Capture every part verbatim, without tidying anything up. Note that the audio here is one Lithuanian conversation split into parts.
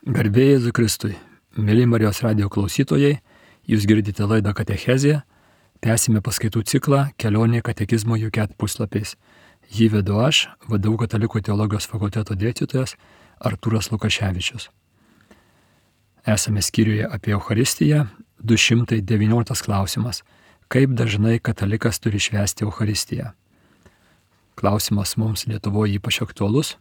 Garbė Jėzui Kristui, mėly Marijos radijo klausytojai, jūs girdite laidą Katechezė, tęsime paskaitų ciklą Kelionė katekizmo Juket puslapiais. Jį vedu aš, V D U Katalikų teologijos fakulteto dėstytojas Artūras Lukaševičius. Esame skyriuje apie Eucharistiją, du šimtai devynioliktas klausimas. Kaip dažnai katalikas turi švęsti Eucharistiją? Klausimas mums Lietuvoje ypač aktualus.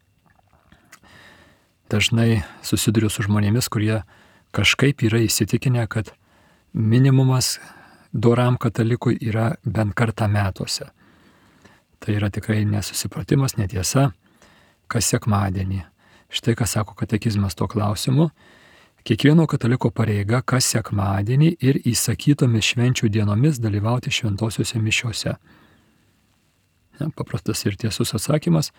Dažnai susiduriu su žmonėmis, kurie kažkaip yra įsitikinę, kad minimumas doram katalikui yra bent kartą metuose. Tai yra tikrai nesusipratimas, netiesa, kas sekmadienį. Štai ką sako katekizmas tuo klausimu. Kiekvieno kataliko pareiga kas sekmadienį ir įsakytomis švenčių dienomis dalyvauti šventosiuose mišiuose. Ja, paprastas ir tiesus atsakymas.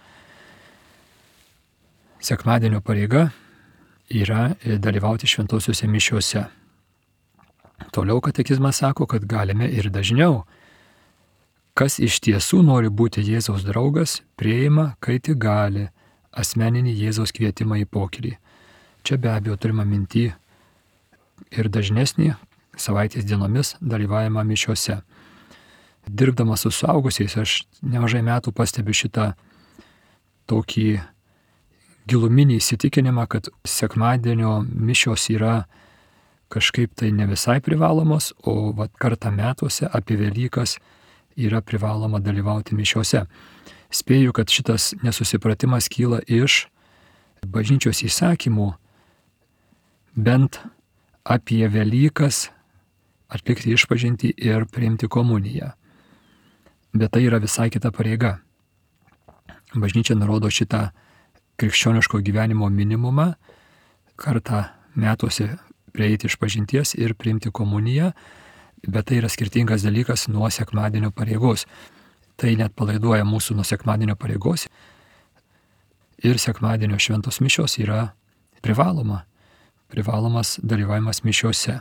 Sekmadienio pareiga yra dalyvauti šventosiuose mišiuose. Toliau katekizmas sako, kad galime ir dažniau. Kas iš tiesų nori būti Jėzaus draugas, priima, kai tik gali, asmeninį Jėzaus kvietimą į pokylį. Čia be abejo turime minty ir dažnesnį savaitės dienomis dalyvavimą mišiuose. Dirbdamas su suaugusiais, aš nemažai metų pastebiu šitą tokį giluminį įsitikinimą, kad sekmadienio mišios yra kažkaip tai ne visai privalomos, o vat kartą metuose apie Velykas yra privaloma dalyvauti mišiuose. Spėju, kad šitas nesusipratimas kyla iš bažnyčios įsakymų bent apie Velykas atlikti išpažintį ir priimti komuniją. Bet tai yra visai kita pareiga. Bažnyčia nurodo šitą krikščioniško gyvenimo minimumą, kartą metuose prieiti išpažinties ir priimti komuniją, bet tai yra skirtingas dalykas nuo sekmadienio pareigos. Tai net palaiduoja mūsų nuo sekmadienio pareigos ir sekmadienio šventos mišios yra privaloma, privalomas dalyvavimas mišiuose.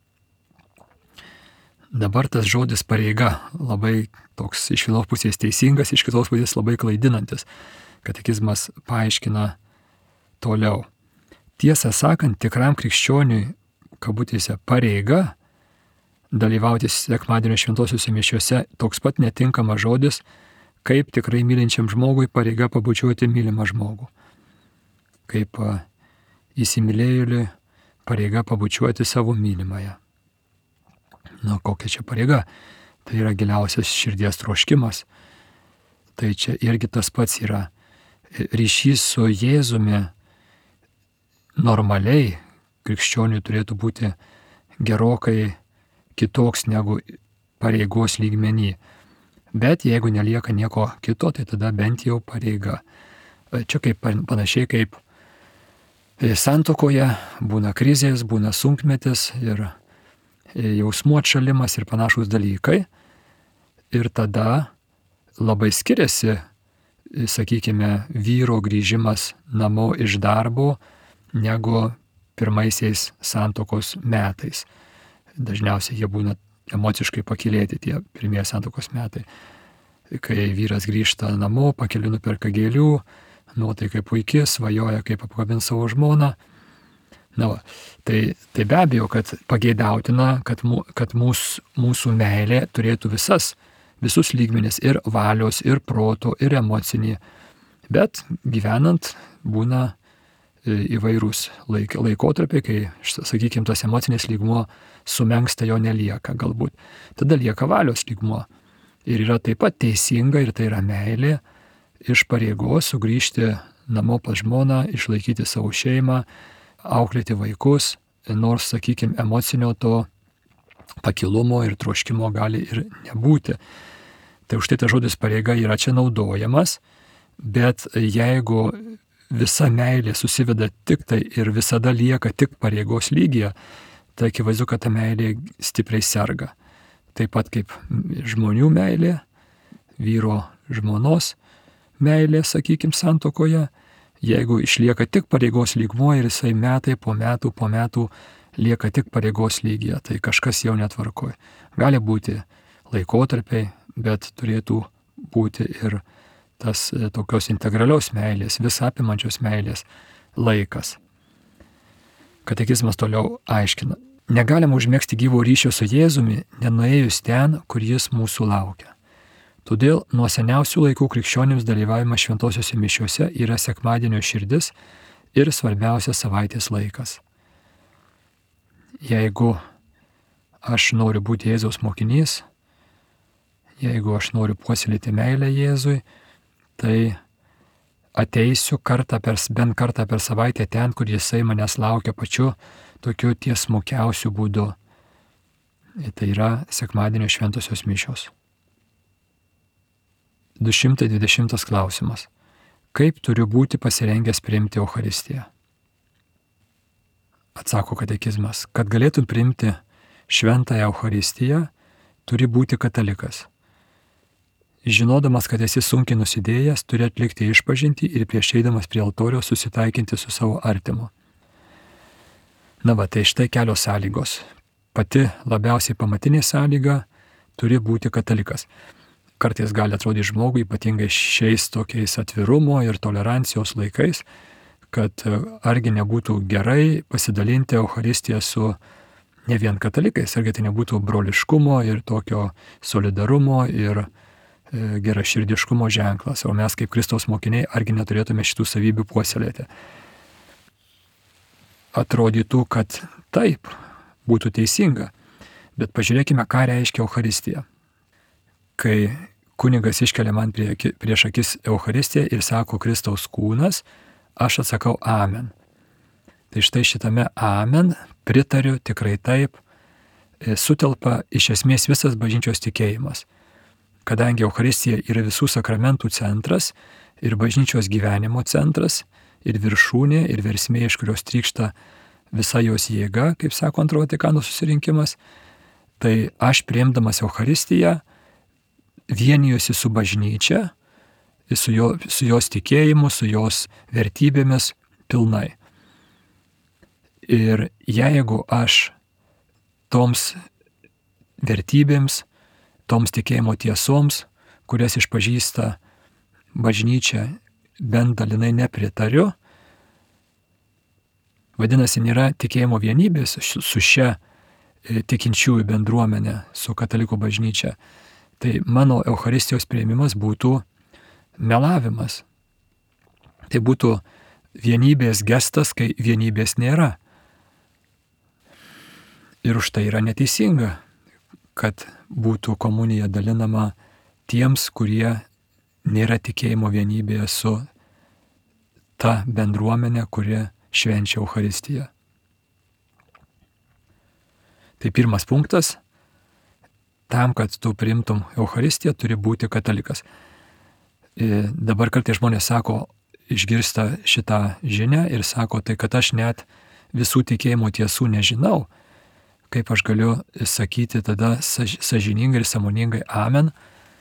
Dabar tas žodis pareiga labai toks iš vienos pusės teisingas, iš kitos pusės labai klaidinantis. Katekizmas paaiškina toliau. Tiesą sakant, tikram krikščioniui, kabutėse, pareiga dalyvauti sekmadienio šventosiuose mišiuose toks pat netinkamas žodis, kaip tikrai mylinčiam žmogui pareiga pabučiuoti mylimą žmogų. Kaip įsimylėjėliui pareiga pabučiuoti savo mylimąją. Na, kokia čia pareiga? Tai yra giliausias širdies troškimas. Tai čia irgi tas pats yra. Ryšys su Jėzumi normaliai krikščioniui turėtų būti gerokai kitoks negu pareigos lygmenį. Bet jeigu nelieka nieko kito, tai tada bent jau pareiga. Čia kaip panašiai kaip santuokoje būna krizės, būna sunkmetis ir jausmų atšalimas ir panašūs dalykai. Ir tada labai skiriasi, sakykime, vyro grįžimas namo iš darbo negu pirmaisiais santuokos metais. Dažniausiai jie būna emociškai pakylėti tie pirmieji santuokos metai. Kai vyras grįžta namo, pakeliu nuperka gėlių, nuotaika puiki, svajoja kaip apkabinti savo žmoną. Na, va, tai, tai be abejo, kad pageidautina, kad, mū, kad mūs, mūsų meilė turėtų visas visus lygmenis ir valios, ir proto, ir emocinį. Bet gyvenant būna įvairūs laik, laikotarpiai, kai, sakykime, tas emocinis lygmuo sumenksta, jo nelieka galbūt. Tada lieka valios lygmuo. Ir yra taip pat teisinga, ir tai yra meilė, iš pareigos sugrįžti namo pas žmoną, išlaikyti savo šeimą, auklėti vaikus, nors, sakykime, emocinio to pakilumo ir troškimo gali ir nebūti. Tai už tai tas žodis pareiga yra čia naudojamas, bet jeigu visa meilė susiveda tik tai ir visada lieka tik pareigos lygyje, tai akivaizdu, kad ta meilė stipriai serga. Taip pat kaip žmonių meilė, vyro žmonos meilė, sakykime, santuokoje, jeigu išlieka tik pareigos lygmuo ir jisai metai po metų po metų lieka tik pareigos lygyje, tai kažkas jau netvarkoja. Gali būti laikotarpiai, bet turėtų būti ir tas tokios integralios meilės, visapimančios meilės laikas. Katekizmas toliau aiškina. Negalima užmėgsti gyvo ryšio su Jėzumi, nenuėjus ten, kur jis mūsų laukia. Todėl nuo seniausių laikų krikščionims dalyvavimas šventosiuose mišiuose yra sekmadienio širdis ir svarbiausias savaitės laikas. Jeigu aš noriu būti Jėzaus mokinys, jeigu aš noriu puoselėti meilę Jėzui, tai ateisiu kartą per, bent kartą per savaitę ten, kur jisai manęs laukia pačiu tokiu tiesmukiausiu būdu. Tai yra sekmadienio šventosios mišios. du šimtai dvidešimtas klausimas. Kaip turiu būti pasirengęs priimti Eucharistiją? Atsako katekizmas. Kad galėtum priimti šventąją Eucharistiją, turi būti katalikas. Žinodamas, kad esi sunkiai nusidėjęs, turi atlikti išpažintį ir prieš eidamas prie altoriaus susitaikinti su savo artimu. Na va, tai štai kelios sąlygos. Pati labiausiai pamatinė sąlyga turi būti katalikas. Kartais gali atrodyti žmogui, ypatingai šiais tokiais atvirumo ir tolerancijos laikais, kad argi nebūtų gerai pasidalinti Eucharistiją su ne vien katalikais, argi tai nebūtų broliškumo ir tokio solidarumo ir geraširdiškumo ženklas, o mes kaip Kristaus mokiniai argi neturėtume šitų savybių puoselėti. Atrodytų, kad taip, būtų teisinga, bet pažiūrėkime, ką reiškia Eucharistija. Kai kunigas iškelia man prie, prieš akis Eucharistiją ir sako Kristaus kūnas, aš atsakau amen. Tai štai šitame amen, pritariu, tikrai taip, sutelpa iš esmės visas bažnyčios tikėjimas. Kadangi Eucharistija yra visų sakramentų centras ir bažnyčios gyvenimo centras ir viršūnė ir versmė, iš kurios trykšta visa jos jėga, kaip sako Antrojo Vatikano susirinkimas, tai aš priimdamas Eucharistiją vienijuosi su bažnyčia, su, jo, su jos tikėjimu, su jos vertybėmis pilnai. Ir jeigu aš toms vertybėms, toms tikėjimo tiesoms, kurias išpažįsta bažnyčia, bent dalinai nepritariu, vadinasi, nėra tikėjimo vienybės su šia tikinčiųjų bendruomenė, su katalikų bažnyčia, tai mano Eucharistijos priėmimas būtų melavimas. Tai būtų vienybės gestas, kai vienybės nėra. Ir už tai yra neteisinga, kad būtų komunija dalinama tiems, kurie nėra tikėjimo vienybėje su ta bendruomenė, kuri švenčia Eucharistiją. Tai pirmas punktas. Tam, kad tu priimtum Eucharistiją, turi būti katalikas. Ir dabar kartais žmonės sako, išgirsta šitą žinią ir sako, tai kad aš net visų tikėjimo tiesų nežinau, kaip aš galiu sakyti tada sąžiningai ir sąmoningai amen,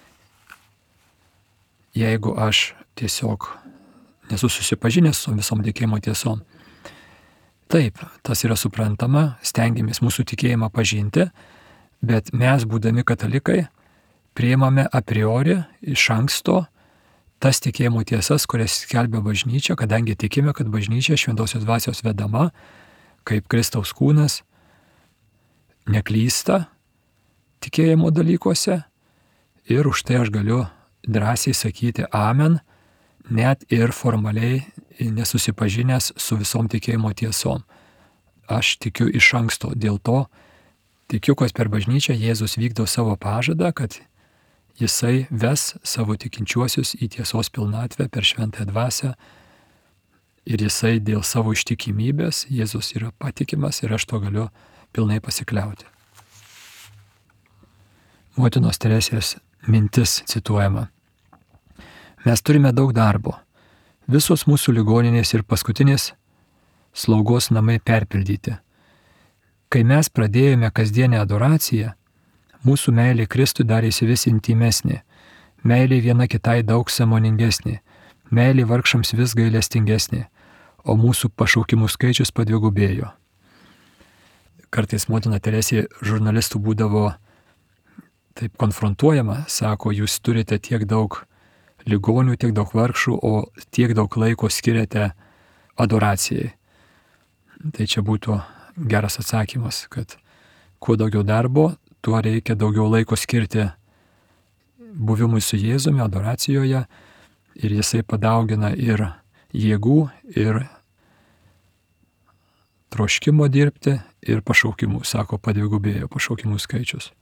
jeigu aš tiesiog nesu susipažinęs su visom tikėjimo tiesom. Taip, tas yra suprantama, stengiamės mūsų tikėjimą pažinti, bet mes, būdami katalikai, priimame a priori iš anksto tas tikėjimo tiesas, kurias skelbia bažnyčia, kadangi tikime, kad bažnyčia šventosios dvasios vedama, kaip Kristaus kūnas, neklysta tikėjimo dalykuose ir už tai aš galiu drąsiai sakyti amen, net ir formaliai nesusipažinęs su visom tikėjimo tiesom. Aš tikiu iš anksto, dėl to tikiu, kad per bažnyčią Jėzus vykdo savo pažadą, kad jisai ves savo tikinčiuosius į tiesos pilnatvę per šventąją dvasią ir jisai dėl savo ištikimybės, Jėzus yra patikimas ir aš to galiu pilnai pasikliauti. Motinos Teresės mintis cituojama. Mes turime daug darbo. Visos mūsų ligoninės ir paskutinės slaugos namai perpildyti. Kai mes pradėjome kasdienę adoraciją, mūsų meilė Kristui darėsi vis intimesnė, meilė viena kitai daug sąmoningesnė, meilė vargšams vis gailestingesnė, o mūsų pašaukimų skaičius padvigubėjo. Kartais motina Teresė žurnalistų būdavo taip konfrontuojama, sako, jūs turite tiek daug ligonių, tiek daug vargšų, o tiek daug laiko skiriate adoracijai. Tai čia būtų geras atsakymas, kad kuo daugiau darbo, tuo reikia daugiau laiko skirti buvimui su Jėzumi, adoracijoje, ir jisai padaugina ir jėgų, ir troškimo dirbti, ir pašaukimų, sako, padvigubėjo pašaukimų skaičius.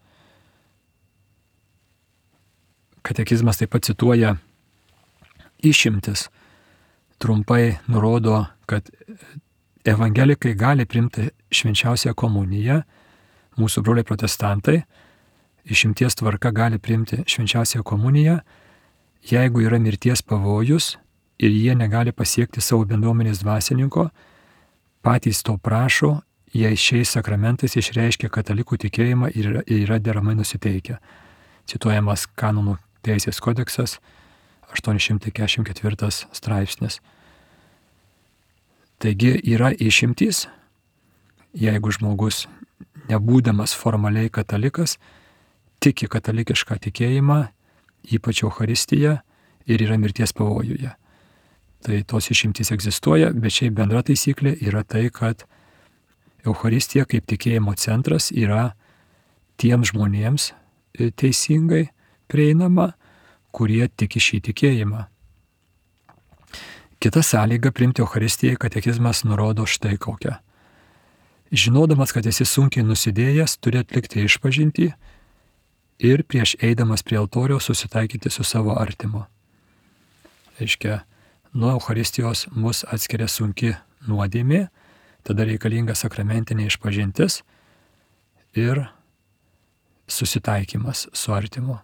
Katekizmas taip pat cituoja išimtis, trumpai nurodo, kad evangelikai gali priimti švenčiausią komuniją, mūsų broliai protestantai išimties tvarka gali priimti švenčiausią komuniją, jeigu yra mirties pavojus ir jie negali pasiekti savo bendruomenės dvasininko, patys to prašo, jei šiais sakramentais išreiškia katalikų tikėjimą ir yra, yra deramai nusiteikę. Cituojamas Kanonų teisės kodeksas, aštuoni šimtai keturiasdešimt ketvirtas straipsnis. Taigi yra išimtys, jeigu žmogus, nebūdamas formaliai katalikas, tiki katalikišką tikėjimą, ypač Eucharistiją, ir yra mirties pavojuje. Tai tos išimtys egzistuoja, bet šiaip bendra taisyklė yra tai, kad Eucharistija kaip tikėjimo centras yra tiems žmonėms teisingai prieinama, kurie tiki šį tikėjimą. Kita sąlyga priimti Eucharistijai katekizmas nurodo štai kokią. Žinodamas, kad esi sunkiai nusidėjęs, turi atlikti išpažintį ir prieš eidamas prie altoriaus susitaikyti su savo artimu. Reiškia, nuo Eucharistijos mus atskiria sunki nuodėmė, tada reikalinga sakramentinė išpažintis ir susitaikymas su artimu.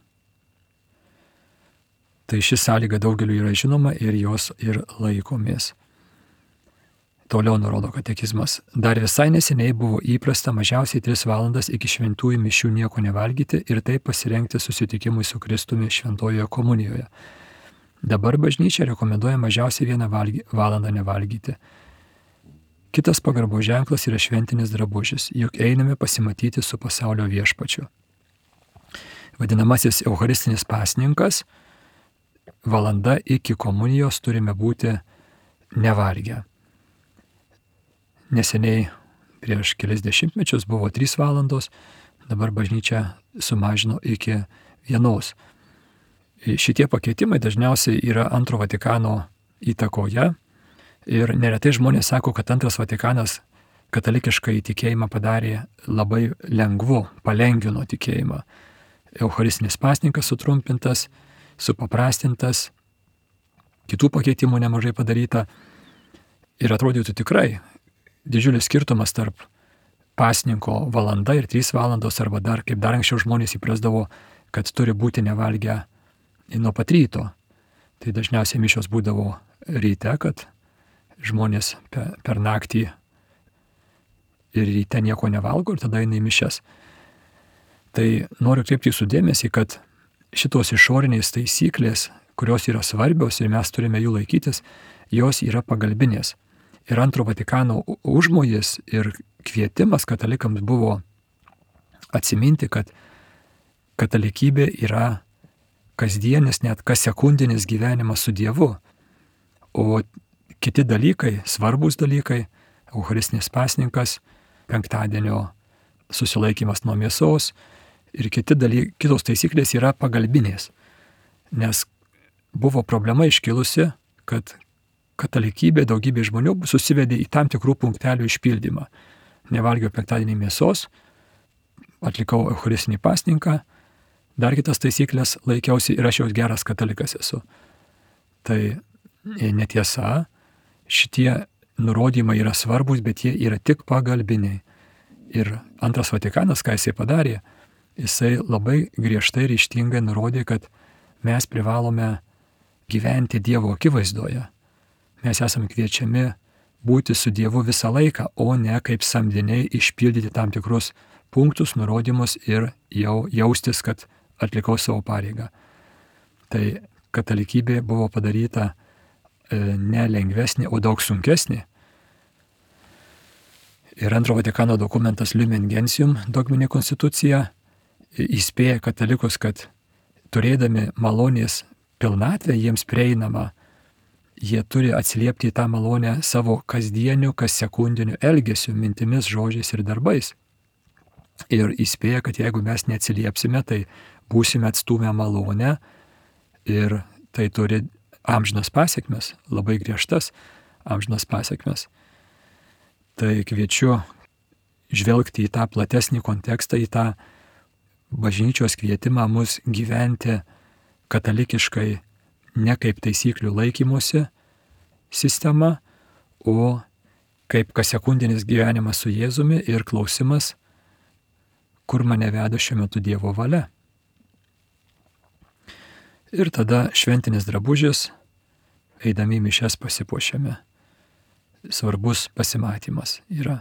Tai ši sąlyga daugeliu yra žinoma ir jos ir laikomės. Toliau nurodo katekizmas. Dar visai neseniai buvo įprasta mažiausiai tris valandas iki šventųjų mišių nieko nevalgyti ir taip pasirengti susitikimui su Kristumi šventojoje komunijoje. Dabar bažnyčia rekomenduoja mažiausiai vieną valgy, valandą nevalgyti. Kitas pagarbos ženklas yra šventinis drabužis, juk einame pasimatyti su pasaulio viešpačiu. Vadinamasis eucharistinis pasninkas, valanda iki komunijos turime būti nevalgę. Neseniai prieš kelis dešimtmečius buvo trys valandos, dabar bažnyčia sumažino iki vienos. Šitie pakeitimai dažniausiai yra antro Vatikano įtakoje ir neretai žmonės sako, kad antras Vatikanas katalikišką įtikėjimą padarė labai lengvu, palengvino tikėjimą. Eucharistinis pasninkas sutrumpintas, supaprastintas, kitų pakeitimų nemažai padaryta ir atrodytų tikrai didžiulis skirtumas tarp pasninko valanda ir trys valandos arba dar, kaip dar anksčiau žmonės įprasdavo, kad turi būti nevalgę nuo pat ryto. Tai dažniausiai mišios būdavo ryte, kad žmonės per, per naktį ir ryte nieko nevalgo ir tada eina į mišias. Tai noriu kreipti jūsų dėmesį, kad šitos išorinės taisyklės, kurios yra svarbios ir mes turime jų laikytis, jos yra pagalbinės. Ir antro Vatikano užmojis ir kvietimas katalikams buvo atsiminti, kad katalikybė yra kasdienis, net kas sekundinis gyvenimas su Dievu. O kiti dalykai, svarbus dalykai, eucharistinis pasninkas, penktadienio susilaikymas nuo mėsos ir kiti dalykai, kitos taisyklės yra pagalbinės. Nes buvo problema iškilusi, kad katalikybė daugybė žmonių susivedė į tam tikrų punktelių išpildymą. Nevalgiau penktadienį mėsos, atlikau eucharistinį pasninką, dar kitas taisyklės laikiausi ir aš jau geras katalikas esu. Tai netiesa, šitie nurodymai yra svarbus, bet jie yra tik pagalbiniai. Ir antras Vatikanas, ką jisai padarė, jisai labai griežtai ir ryžtingai nurodė, kad mes privalome gyventi Dievo akivaizdoje. Mes esame kviečiami būti su Dievu visą laiką, o ne kaip samdiniai išpildyti tam tikrus punktus, nurodymus ir jau jaustis, kad atlikau savo pareigą. Tai katalikybė buvo padaryta e, ne lengvesnė, o daug sunkesnė. Ir antro Vatikano dokumentas Lumen Gentium, dogminė konstitucija, įspėja katalikus, kad turėdami malonės pilnatvę jiems prieinama jie turi atsiliepti į tą malonę savo kasdieniu, kas sekundiniu elgesiu, mintimis, žodžiais ir darbais. Ir įspėja, kad jeigu mes neatsiliepsime, tai būsime atstūmę malonę ir tai turi amžinas pasiekmes, labai griežtas amžinas pasiekmes. Tai kviečiu žvelgti į tą platesnį kontekstą, į tą bažnyčios kvietimą mus gyventi katalikiškai, ne kaip taisyklių laikymosi sistema, o kaip kassekundinis gyvenimas su Jėzumi ir klausimas, kur mane veda šiuo metu Dievo valia. Ir tada šventinis drabužis, eidami į mišias pasipuošiame. Svarbus pasimatymas yra.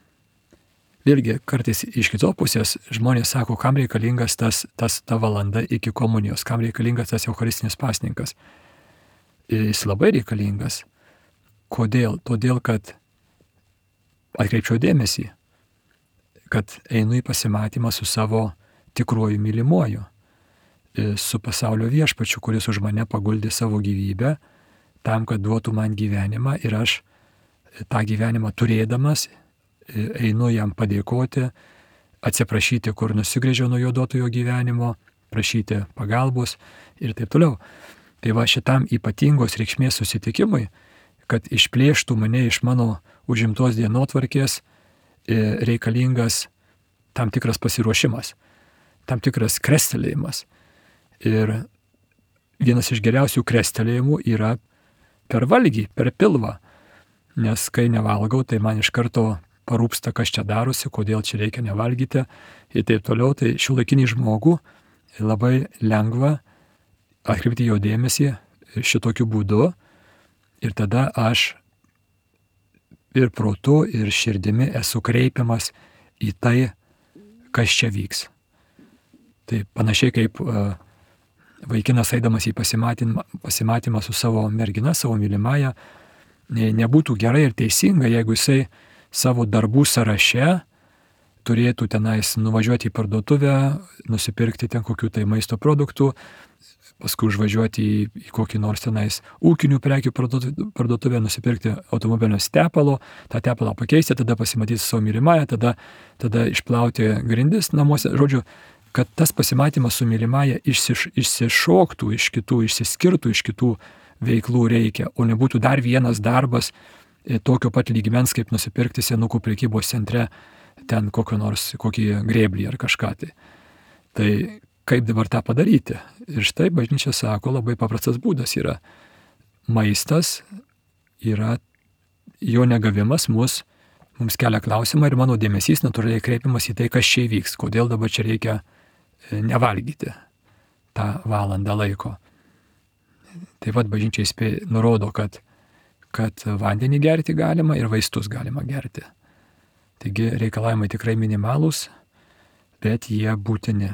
Vėlgi, kartais iš kitos pusės žmonės sako, kam reikalingas tas, tas ta valanda iki komunijos, kam reikalingas tas eucharistinis pasninkas. Jis labai reikalingas. Kodėl? Todėl, kad atkreipčiau dėmesį, kad einu į pasimatymą su savo tikruoju mylimuoju, su pasaulio viešpačiu, kuris už mane paguldė savo gyvybę, tam, kad duotų man gyvenimą, ir aš tą gyvenimą turėdamas einu jam padėkoti, atsiprašyti, kur nusigrėžiau nuo jo duotojo gyvenimo, prašyti pagalbos ir taip toliau. Tai va, šitam ypatingos reikšmės susitikimui, kad išplėštų mane iš mano užimtos dienotvarkės, reikalingas tam tikras pasiruošimas, tam tikras krestelėjimas. Ir vienas iš geriausių krestelėjimų yra per valgį, per pilvą. Nes kai nevalgau, tai man iš karto parūpsta, kas čia darosi, kodėl čia reikia nevalgyti ir taip toliau. Tai šiuolaikinį žmogų labai lengva atkreipti jo dėmesį šitokiu būdu ir tada aš ir protu, ir širdimi esu kreipiamas į tai, kas čia vyks. Tai panašiai kaip uh, vaikinas eidamas į pasimatymą, pasimatymą su savo mergina, savo mylimąją, ne, nebūtų gerai ir teisinga, jeigu jisai savo darbų sąraše turėtų tenais nuvažiuoti į parduotuvę, nusipirkti ten kokių tai maisto produktų, paskui užvažiuoti į, į kokį nors tenais ūkinių prekių parduotuvę, nusipirkti automobilio tepalo, tą tepalą pakeisti, tada pasimatyti savo mylimąją, tada, tada išplauti grindis namuose. Žodžiu, kad tas pasimatymas su mylimąja išsiš, išsišoktų iš kitų, išsiskirtų iš kitų veiklų reikia, o nebūtų dar vienas darbas tokio pat lygmens, kaip nusipirkti senukų prekybos centre ten kokio nors, kokį grėblį ar kažką tai. Tai kaip dabar tą padaryti? Ir štai bažnyčia sako, labai paprastas būdas yra. Maistas yra, jo negavimas mus, mums kelia klausimą ir mano dėmesys natūraliai kreipiamas į tai, kas čia įvyks, kodėl dabar čia reikia nevalgyti tą valandą laiko. Taip pat bažnyčia įspėja, nurodo, kad, kad vandenį gerti galima ir vaistus galima gerti. Taigi reikalavimai tikrai minimalūs, bet jie būtini.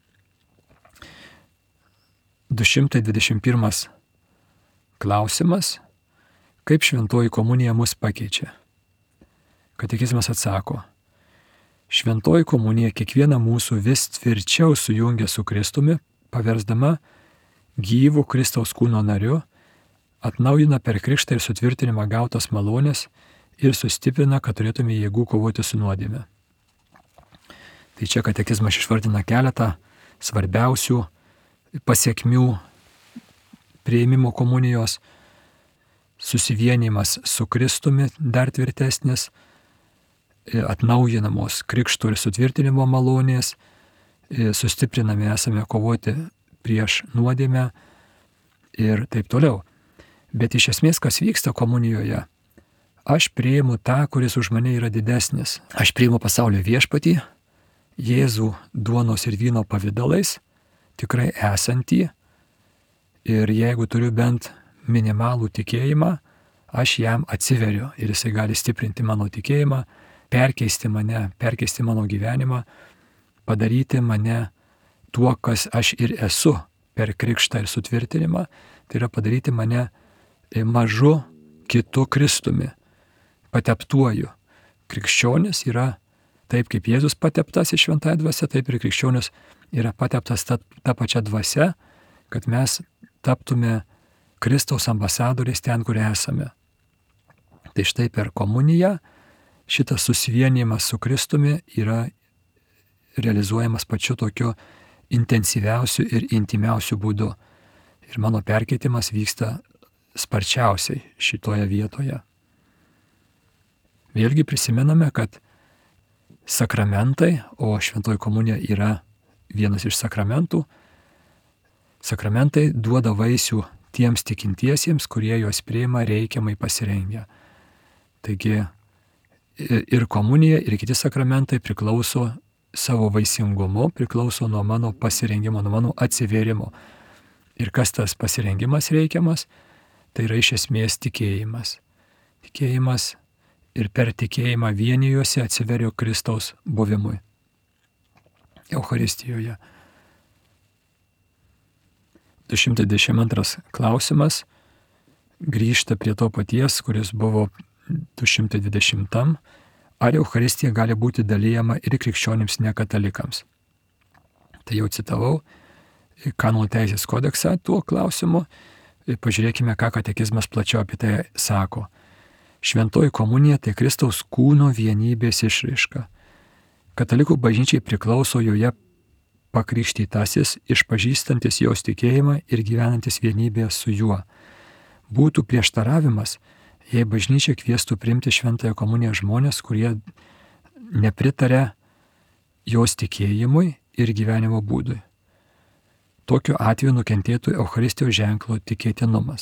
du šimtai dvidešimt pirmas klausimas. Kaip šventoji komunija mus pakeičia? Katekizmas atsako. Šventoji komunija kiekvieną mūsų vis tvirčiau sujungia su Kristumi, paversdama gyvų Kristaus kūno nariu, atnaujina per krikštą ir sutvirtinimą gautas malonės ir sustiprina, kad turėtume jėgų kovoti su nuodėme. Tai čia katekizmas išvardina keletą svarbiausių pasiekmių priėmimo komunijos, susivienimas su Kristumi dar tvirtesnis, atnaujinamos krikšto ir sutvirtinimo malonės, sustiprinami esame kovoti prieš nuodėmę ir taip toliau. Bet iš esmės, kas vyksta komunijoje, aš priimu tą, kuris už mane yra didesnis. Aš priimu pasaulio viešpatį, Jėzų duonos ir vyno pavidalais, tikrai esantį, ir jeigu turiu bent minimalų tikėjimą, aš jam atsiveriu ir jisai gali stiprinti mano tikėjimą, perkeisti mane, perkeisti mano gyvenimą, padaryti mane tuo, kas aš ir esu per krikštą ir sutvirtinimą, tai yra padaryti mane mažu kitu Kristumi, pateptuoju. Krikščionis yra taip, kaip Jėzus pateptas į šventąją dvasią, taip ir krikščionis yra pateptas ta, ta pačia dvasia, kad mes taptume Kristaus ambasadoriais ten, kur esame. Tai štai per komuniją šitas susivienijimas su Kristumi yra realizuojamas pačiu tokiu intensyviausiu ir intimiausiu būdu. Ir mano perkeitimas vyksta sparčiausiai šitoje vietoje. Vėlgi prisimename, kad sakramentai, o šventoji komunija yra vienas iš sakramentų, sakramentai duoda vaisių tiems tikintiesiems, kurie juos priima reikiamai pasirengę. Taigi ir komunija, ir kiti sakramentai priklauso savo vaisingumu, priklauso nuo mano pasirengimo, nuo mano atsivėrimo. Ir kas tas pasirengimas reikiamas, tai yra iš esmės tikėjimas. Tikėjimas ir per tikėjimą vienijuose atsiverio Kristaus buvimui Eucharistijoje. du šimtai dvidešimt antras klausimas grįžta prie to paties, kuris buvo du šimtai dvidešimtam. Ar Eucharistija gali būti dalyjama ir krikščionims nekatalikams? Tai jau citavau Kanonų teisės kodeksą tuo klausimu. Pažiūrėkime, ką katekizmas plačiau apie tai sako. Šventoji komunija tai Kristaus kūno vienybės išraiška. Katalikų bažnyčiai priklauso joje pakrikštytasis, išpažįstantis jos tikėjimą ir gyvenantis vienybėje su juo. Būtų prieštaravimas, jei bažnyčia kviestų priimti šventąją komuniją žmonės, kurie nepritaria jos tikėjimui ir gyvenimo būdui. Tokiu atveju nukentėtų Eucharistijos ženklo tikėtinumas.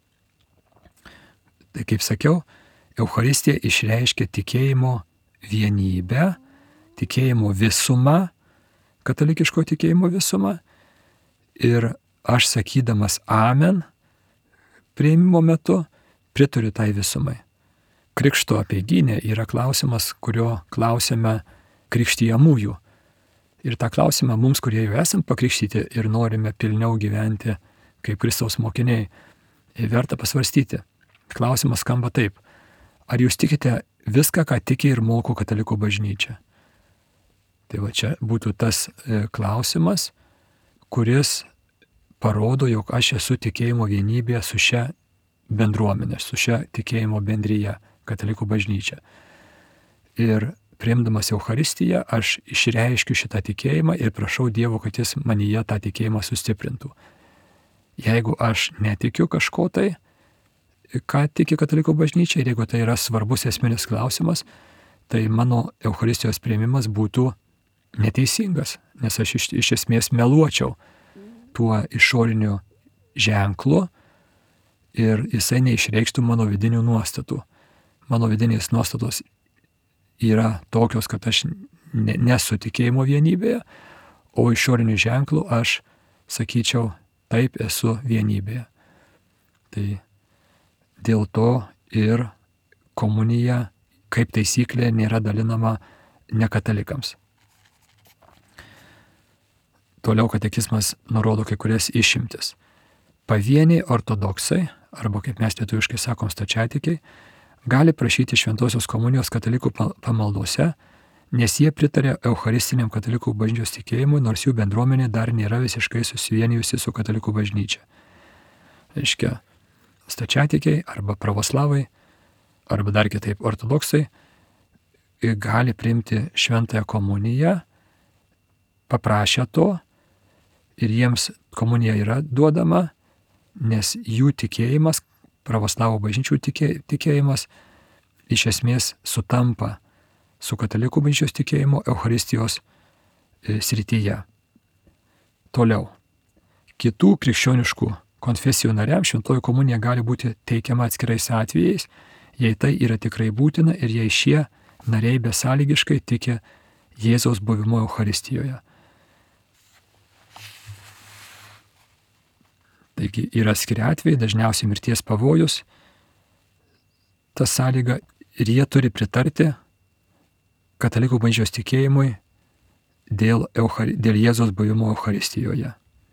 Tai kaip sakiau, Eucharistija išreiškia tikėjimo vienybę, tikėjimo visumą, katalikiško tikėjimo visumą. Ir aš sakydamas amen priėmimo metu pritariu tai visumai. Krikšto apeigynė yra klausimas, kurio klausime krikštijamųjų. Ir tą klausimą mums, kurie jau esam pakrikštyti ir norime pilniau gyventi kaip Kristaus mokiniai, verta pasvarstyti. Klausimas skamba taip. Ar jūs tikite viską, ką tiki ir moko katalikų bažnyčia? Tai va čia būtų tas klausimas, kuris parodo, jog aš esu tikėjimo vienybėje su šia bendruomenė, su šia tikėjimo bendryje, katalikų bažnyčia. Ir priimdamas Eucharistiją, aš išreiškiu šitą tikėjimą ir prašau Dievo, kad jis manyje tą tikėjimą sustiprintų. Jeigu aš netikiu kažko tai, ką tiki katalikų bažnyčia, ir jeigu tai yra svarbus esminis klausimas, tai mano Eucharistijos priėmimas būtų neteisingas, nes aš iš, iš esmės meluočiau tuo išoriniu ženklu ir jisai neišreikštų mano vidinių nuostatų. Mano vidinės nuostatos yra tokios, kad aš ne, nesu tikėjimo vienybėje, o išoriniu ženklu aš sakyčiau, taip esu vienybėje. Tai dėl to ir komunija kaip taisyklė nėra dalinama nekatalikams. Toliau katekizmas nurodo kai kurias išimtis. Pavieniai ortodoksai, arba kaip mes lietuviškai sakom stačiatikiai, gali prašyti šventosios komunijos katalikų pamaldose, nes jie pritarė eucharistiniam katalikų bažnyčios tikėjimui, nors jų bendruomenė dar nėra visiškai susivienijusi su katalikų bažnyčia. Reiškia, stačiatikiai arba pravoslavai, arba dar kitaip ortodoksai gali priimti šventąją komuniją, paprašę to, ir jiems komunija yra duodama, nes jų tikėjimas, pravoslavų bažnyčių tikėjimas iš esmės sutampa su katalikų bažnyčios tikėjimu Eucharistijos srityje. Toliau. Kitų krikščioniškų konfesijų nariams šventoji komunija gali būti teikiama atskirais atvejais, jei tai yra tikrai būtina ir jei šie nariai besąlygiškai tiki Jėzaus buvimu Eucharistijoje. Taigi yra skiri atvejai, dažniausiai mirties pavojus, ta sąlyga, ir jie turi pritarti katalikų bažnyčios tikėjimui dėl, Euchari, dėl Jėzaus buvimo Eucharistijoje.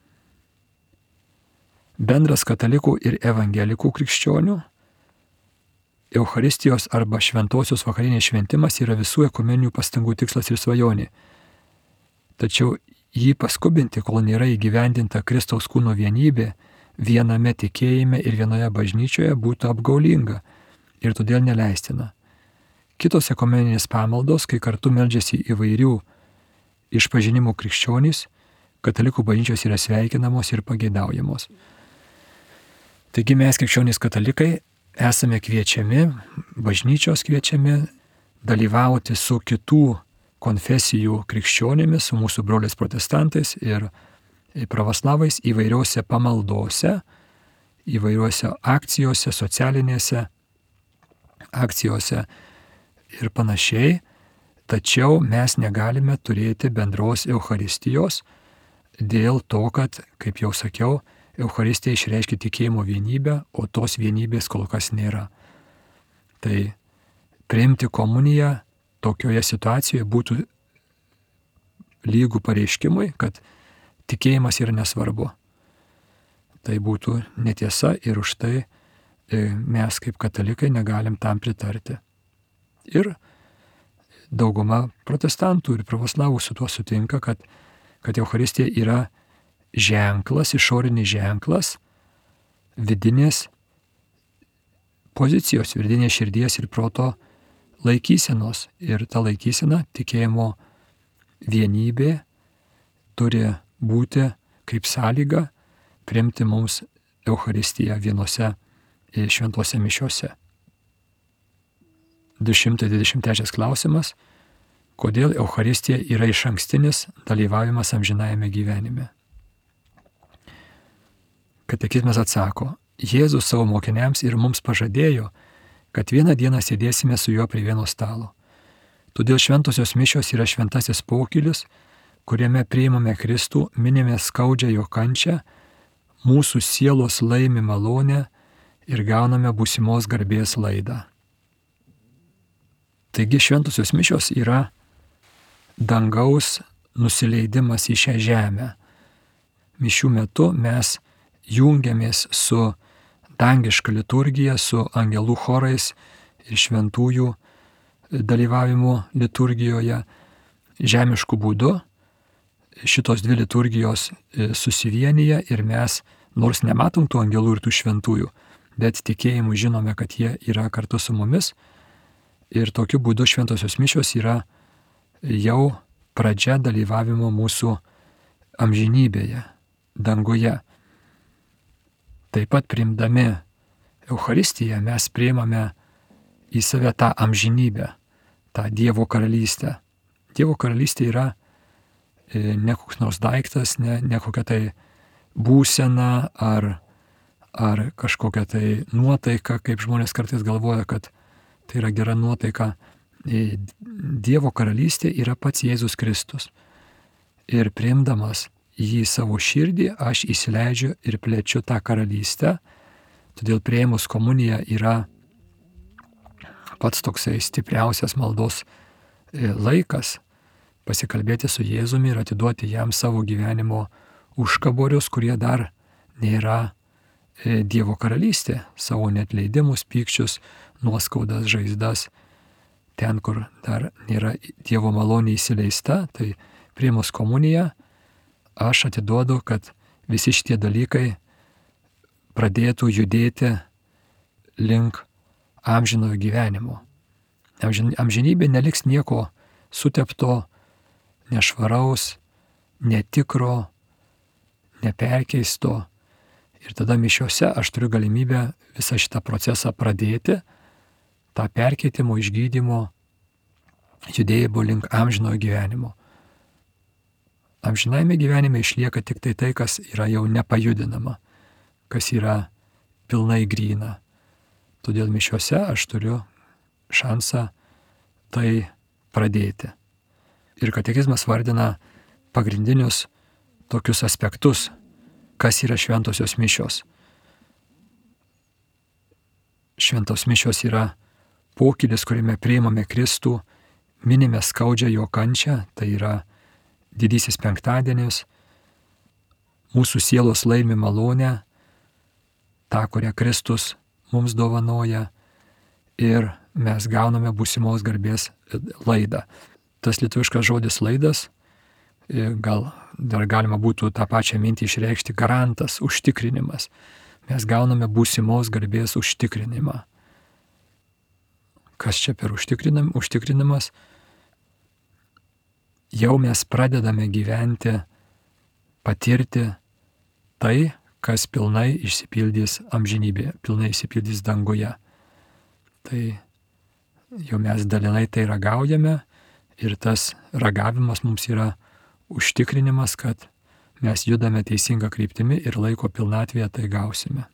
Bendras katalikų ir evangelikų krikščionių Eucharistijos arba šventosios vakarinės šventimas yra visų ekumeninių pastangų tikslas ir svajonė. Tačiau jį paskubinti, kol nėra įgyvendinta Kristaus kūno vienybė, viename tikėjime ir vienoje bažnyčioje būtų apgaulinga ir todėl neleistina. Kitos ekumeninės pamaldos, kai kartu meldžiasi įvairių išpažinimų krikščionys, katalikų bažnyčios yra sveikinamos ir pageidaujamos. Taigi mes krikščionys katalikai esame kviečiami, bažnyčios kviečiami dalyvauti su kitų konfesijų krikščionimis, su mūsų broliais protestantais ir pravoslavais įvairiuose pamaldose, įvairiuose akcijose, socialinėse akcijose ir panašiai, tačiau mes negalime turėti bendros Eucharistijos dėl to, kad, kaip jau sakiau, Eucharistija išreiškia tikėjimo vienybę, o tos vienybės kol kas nėra. Tai priimti komuniją tokioje situacijoje būtų lygų pareiškimui, kad tikėjimas yra nesvarbu. Tai būtų netiesa ir už tai mes kaip katalikai negalim tam pritarti. Ir dauguma protestantų ir pravoslavų su tuo sutinka, kad, kad Eucharistija yra ženklas, išorinis ženklas vidinės pozicijos, vidinės širdies ir proto laikysenos. Ir ta laikysena, tikėjimo vienybė, turi būti kaip sąlyga priimti mums Eucharistiją vienose šventose mišiose. du šimtai dvidešimt trečias klausimas. Kodėl Eucharistija yra išankstinis dalyvavimas amžinajame gyvenime? Katekizmas atsako, Jėzus savo mokiniams ir mums pažadėjo, kad vieną dieną sėdėsime su juo prie vieno stalo. Todėl šventosios mišios yra šventasis pokylis, kuriame priimame Kristų, minime skaudžią jo kančią, mūsų sielos laimi malonę ir gauname būsimos garbės laidą. Taigi šventosios mišios yra dangaus nusileidimas į šią žemę. Mišių metu mes jungiamės su dangiška liturgija, su angelų chorais ir šventųjų dalyvavimu liturgijoje žemiškų būdu. Šitos dvi liturgijos susivienyje ir mes, nors nematom tų angelų ir tų šventųjų, bet tikėjimu žinome, kad jie yra kartu su mumis. Ir tokiu būdu šventosios mišios yra jau pradžia dalyvavimo mūsų amžinybėje, danguje. Taip pat priimdami Eucharistiją mes priimame į save tą amžinybę, tą Dievo karalystę. Dievo karalystė yra ne koks nors daiktas, ne, ne kokia tai būsena ar, ar kažkokia tai nuotaika, kaip žmonės kartais galvoja, kad tai yra gera nuotaika. Dievo karalystė yra pats Jėzus Kristus. Ir priimdamas jį savo širdį, aš įsileidžiu ir plečiu tą karalystę. Todėl priėmus komuniją yra pats toksai stipriausias maldos laikas pasikalbėti su Jėzumi ir atiduoti jam savo gyvenimo užkaborius, kurie dar nėra Dievo karalystė, savo neatleidimus, pykčius, nuoskaudas, žaizdas. Ten, kur dar nėra Dievo malonė įsileista, tai priėmus komuniją aš atiduodu, kad visi šitie dalykai pradėtų judėti link amžinojo gyvenimo. Amžinybė neliks nieko sutepto, nešvaraus, netikro, neperkeisto. Ir tada mišiose aš turiu galimybę visą šitą procesą pradėti, tą perkeitimo, išgydymo, judėjimo link amžinojo gyvenimo. Amžinajame gyvenime išlieka tik tai tai, kas yra jau nepajudinama, kas yra pilnai gryna. Todėl mišiose aš turiu šansą tai pradėti. Ir katekizmas vardina pagrindinius tokius aspektus, kas yra šventosios mišios. Šventos mišios yra pokylis, kuriame priimame Kristų, minime skaudžią jo kančią, tai yra didysis penktadienis, mūsų sielos laimi malonę, tą, kurią Kristus mums dovanoja, ir mes gauname būsimos garbės laidą. Tas lietuviškas žodis laidas gal dar galima būtų tą pačią mintį išreikšti garantas, užtikrinimas. Mes gauname būsimos garbės užtikrinimą. Kas čia per užtikrinam, užtikrinimas? Jau mes pradedame gyventi, patirti tai, kas pilnai išsipildys amžinybėje, pilnai išsipildys danguje. Tai jau mes dalinai tai ragaujame ir tas ragavimas mums yra užtikrinimas, kad mes judame teisinga kryptimi ir laiko pilnatvėje tai gausime.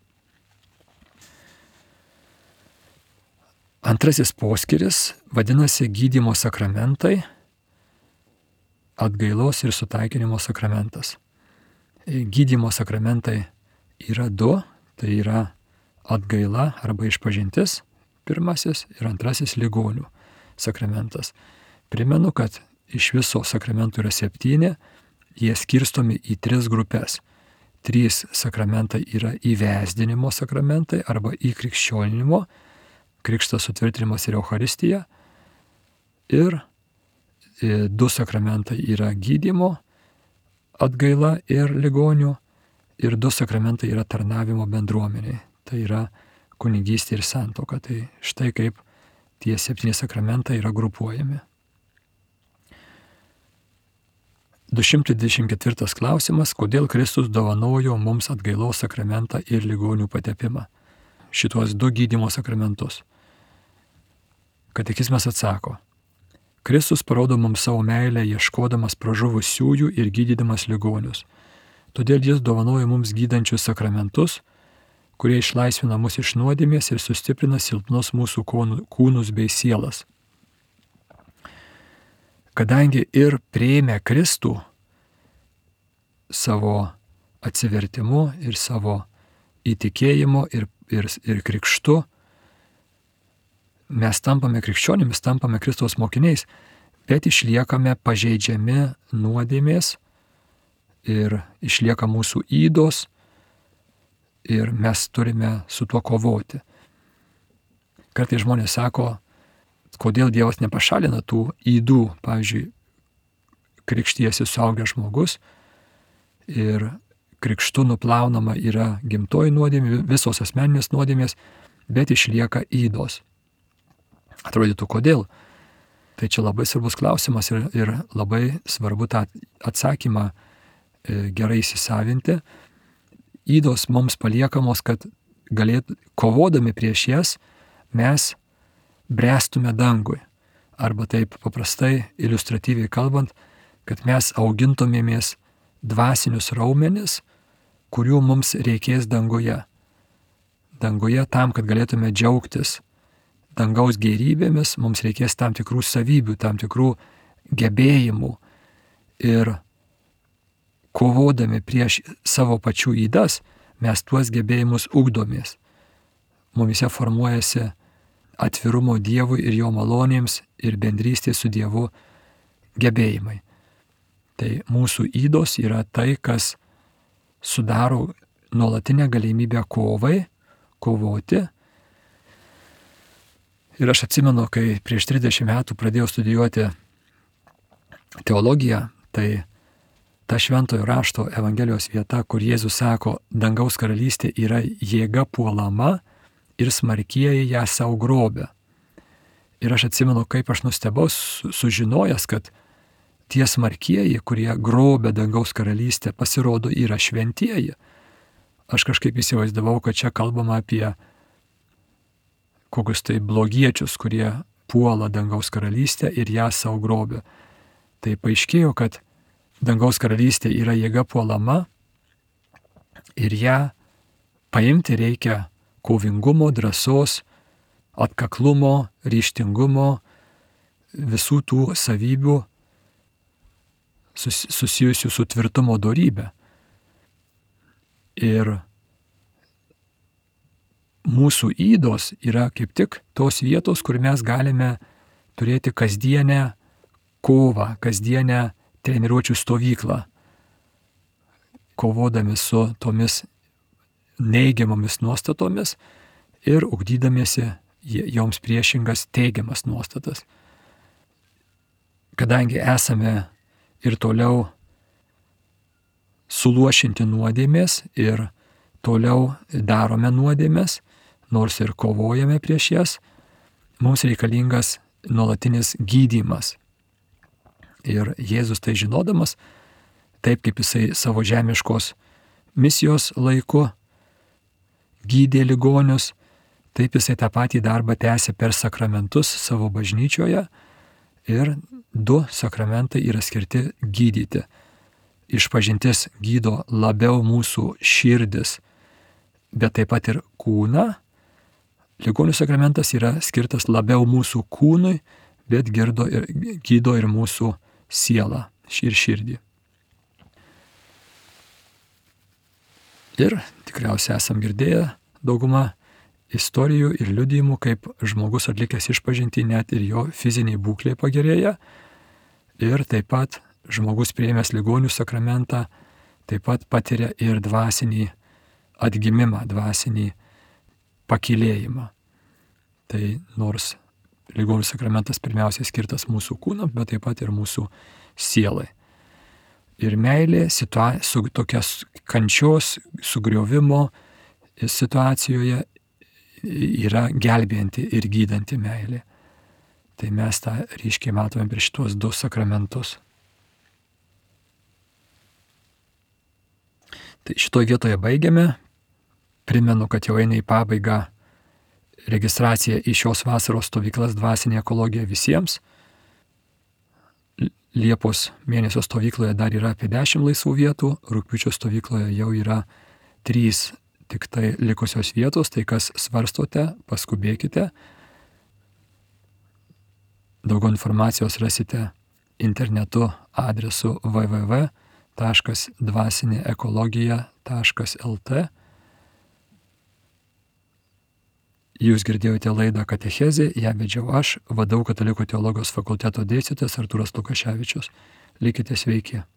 Antrasis poskyris vadinasi gydymo sakramentai, atgailos ir sutaikinimo sakramentas. Gydymo sakramentai yra du, tai yra atgaila arba išpažintis, pirmasis ir antrasis ligonių sakramentas. Primenu, kad iš viso sakramentų yra septyni, jie skirstomi į tris grupės. Trys sakramentai yra įvesdinimo sakramentai arba įkrikščioninimo, krikštas, sutvirtinimas ir Eucharistija. Ir du sakramentai yra gydymo, atgaila ir ligonių, ir du sakramentai yra tarnavimo bendruomeniai. Tai yra kunigystė ir santuoka. Tai štai kaip tie septyni sakramentai yra grupuojami. du šimtai dvidešimt ketvirtas klausimas, kodėl Kristus dovanojo mums atgailos sakramentą ir ligonių patepimą. Šitos du gydymo sakramentus. Katekizmas atsako. Kristus parodo mums savo meilę ieškodamas pražuvusiųjų ir gydydamas ligonius. Todėl jis dovanoja mums gydančius sakramentus, kurie išlaisvina mus iš nuodėmės ir sustiprina silpnus mūsų kūnus bei sielas. Kadangi ir priėmė Kristų savo atsivertimu ir savo įtikėjimu ir, ir, ir krikštu, mes tampame krikščionimis, tampame Kristaus mokiniais, bet išliekame pažeidžiami nuodėmės ir išlieka mūsų ydos ir mes turime su tuo kovoti. Kartais žmonės sako, kodėl Dievas nepašalina tų ydų, pavyzdžiui, krikštijasi suaugęs žmogus ir krikštu nuplaunama yra gimtoji nuodėmė, visos asmeninės nuodėmės, bet išlieka ydos. Atrodytų, kodėl? Tai čia labai svarbus klausimas ir, ir labai svarbu tą atsakymą e, gerai įsisavinti. Ydos mums paliekamos, kad galėt, kovodami prieš jas mes bręstume dangui. Arba taip paprastai, iliustratyviai kalbant, kad mes augintumėmės dvasinius raumenis, kurių mums reikės danguje. Danguje tam, kad galėtume džiaugtis dangaus gėrybėmis, mums reikės tam tikrų savybių, tam tikrų gebėjimų. Ir kovodami prieš savo pačių ydas, mes tuos gebėjimus ugdomės. Mumise formuojasi atvirumo Dievui ir jo malonėms ir bendrystės su Dievu gebėjimai. Tai mūsų ydos yra tai, kas sudaro nuolatinę galimybę kovai, kovoti. Ir aš atsimenu, kai prieš trisdešimt metų pradėjau studijuoti teologiją, tai ta šventojo rašto Evangelijos vieta, kur Jėzus sako, dangaus karalystė yra jėga puolama ir smarkieji ją savo grobia. Ir aš atsimenu, kaip aš nustebau sužinojęs, kad tie smarkieji, kurie grobia dangaus karalystę, pasirodo yra šventieji. Aš kažkaip įsivaizdavau, kad čia kalbama apie kokius tai blogiečius, kurie puola dangaus karalystę ir ją savo grobia. Tai paaiškėjo, kad dangaus karalystė yra jėga puolama ir ją paimti reikia kovingumo, drąsos, atkaklumo, ryžtingumo, visų tų savybių susijusių su tvirtumo dorybė. Ir mūsų ydos yra kaip tik tos vietos, kur mes galime turėti kasdienę kovą, kasdienę treniruočių stovyklą, kovodami su tomis neigiamomis nuostatomis ir ugdydamiesi joms priešingas teigiamas nuostatas. Kadangi esame ir toliau suluošinti nuodėmės ir toliau darome nuodėmės, nors ir kovojame prieš jas, mums reikalingas nuolatinis gydymas. Ir Jėzus tai žinodamas, taip kaip jisai savo žemiškos misijos laiku gydė ligonius, taip jisai tą patį darbą tęsė per sakramentus savo bažnyčioje ir du sakramentai yra skirti gydyti. Išpažintis gydo labiau mūsų širdis, bet taip pat ir kūną. Ligonių sakramentas yra skirtas labiau mūsų kūnui, bet gydo ir, gydo ir mūsų sielą ir širdį. Ir tikriausiai esam girdėję daugumą istorijų ir liudijimų, kaip žmogus atlikęs išpažintį, net ir jo fiziniai būklė pagerėja. Ir taip pat žmogus priėmęs ligonių sakramentą taip pat patiria ir dvasinį atgimimą, dvasinį pakilėjimą. Tai nors ligonių sakramentas pirmiausiai skirtas mūsų kūnams, bet taip pat ir mūsų sielai. Ir meilė situa- su tokias kančios, sugriovimo situacijoje yra gelbėjanti ir gydanti meilė. Tai mes tą ryškiai matome per šitos du sakramentus. Tai šitoje vietoje baigiame. Primenu, kad jau eina į pabaigą registracija į šios vasaros stovyklas Dvasinė ekologija visiems. Liepos mėnesio stovykloje dar yra apie dešimt laisvų vietų, rugpjūčio stovykloje jau yra trys tik tai likusios vietos, tai kas svarstote, paskubėkite. Daugiau informacijos rasite internetu adresu w w w taškas dvasinė ekologija taškas l t. Jūs girdėjote laidą Katechezė, ją vedžiau aš, V D U Katalikų teologijos fakulteto dėstytojas Artūras Lukaševičius. Likite sveiki.